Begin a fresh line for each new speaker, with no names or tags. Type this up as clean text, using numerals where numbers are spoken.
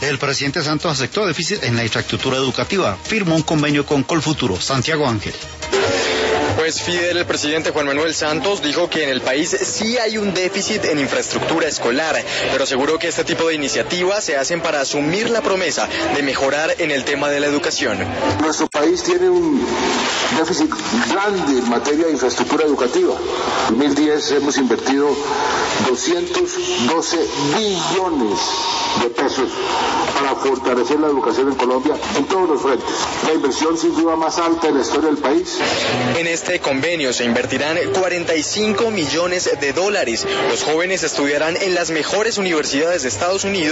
El presidente Santos aceptó déficit en la infraestructura educativa. Firmó un convenio con Colfuturo. Santiago Ángel.
Pues Fidel, el presidente Juan Manuel Santos dijo que en el país sí hay un déficit en infraestructura escolar, pero aseguró que este tipo de iniciativas se hacen para asumir la promesa de mejorar en el tema de la educación.
Nuestro país tiene un déficit grande en materia de infraestructura educativa. En 2010 hemos invertido 212 billones de pesos para fortalecer la educación en Colombia en todos los frentes. La inversión sin duda más alta en la historia del país.
En este convenio se invertirán $45 millones. Los jóvenes estudiarán en las mejores universidades de Estados Unidos